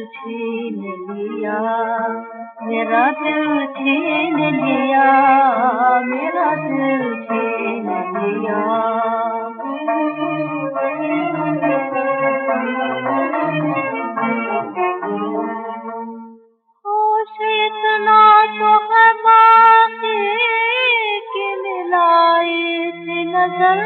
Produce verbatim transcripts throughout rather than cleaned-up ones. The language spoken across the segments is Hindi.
छीन लिया, मेरा दिल छीन लिया, मेरा दिल छीन लिया। होश इतना तो है बाकी कि मिलाई थी नजर,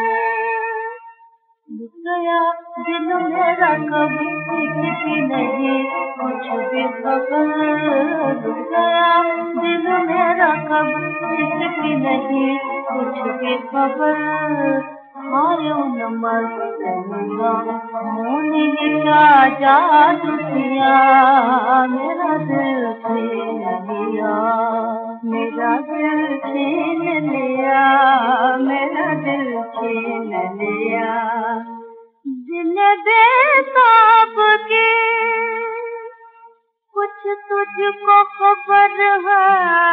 रुक गया दिल मेरा कब किसी नहीं कुछ भी खबर, रुक गया दिल मेरा कब किसी नहीं कुछ भी खबर। आयो न मर रहूंगा मोनी क्या जादू किया, मेरा दिल छीन लिया, मेरा दिल छीन लिया, मेरा दिल छीन लिया। दिल बेताब की कुछ तुझको खबर है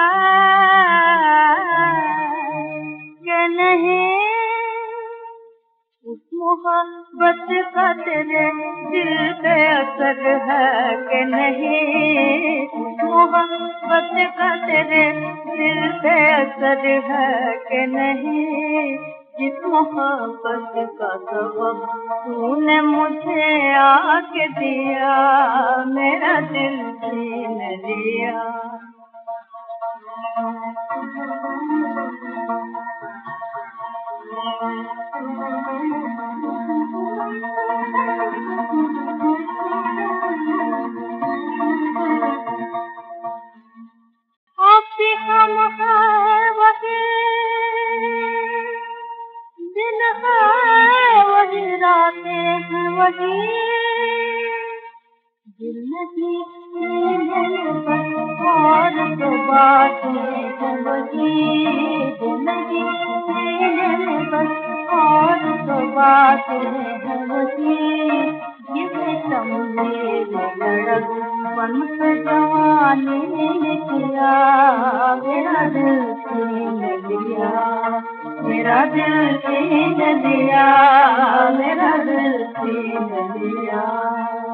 कि नहीं, उस मोहब्बत का तेरे दिल पे असर है कि नहीं, उस मोहब्बत का तेरे दिल पे असर है कि नहीं। जिस मोहब्बत का सबब तूने मुझे आके दिया, मेरा दिल छीन लिया। अब भी हम हैं वही, दिन है वही, रातें हैं वही, दिल नहीं बस और तो बातें हैं वही, दिल नहीं बस और तो बातें हैं वही। ये सितम मेरे लड़क बन के जवानी ने किया, मेरा दिल छीन लिया, मेरा दिल छीन लिया, मेरा दिल छीन लिया।